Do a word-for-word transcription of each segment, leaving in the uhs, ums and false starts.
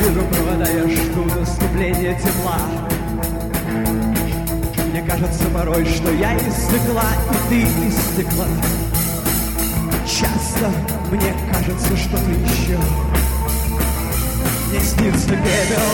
Вижу провода, я жду наступления тепла. Мне кажется порой, что я из стекла, и ты из стекла. Часто мне кажется, что ты еще не снится пепел.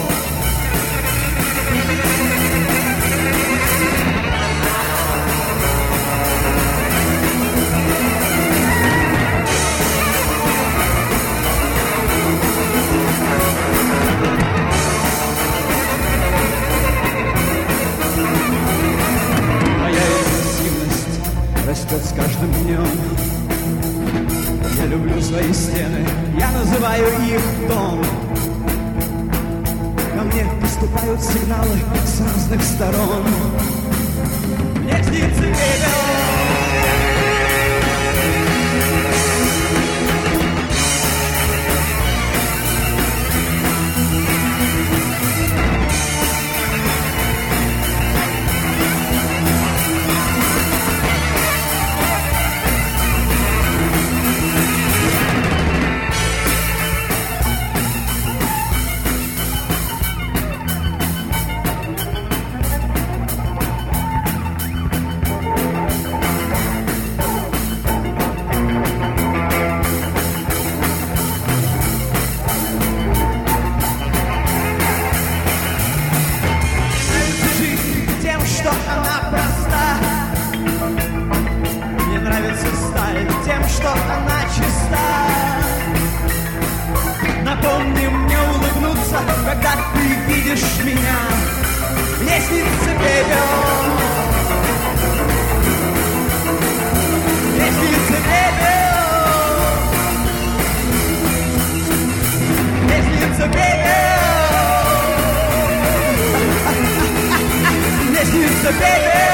Растет с каждым днем. Я люблю свои стены, я называю их дом. Ко мне поступают сигналы с разных сторон. Мне снится пепел. Напомни мне улыбнуться, когда ты видишь меня. Мне снится пепел. Мне снится пепел. Мне снится пепел. Мне снится пепел.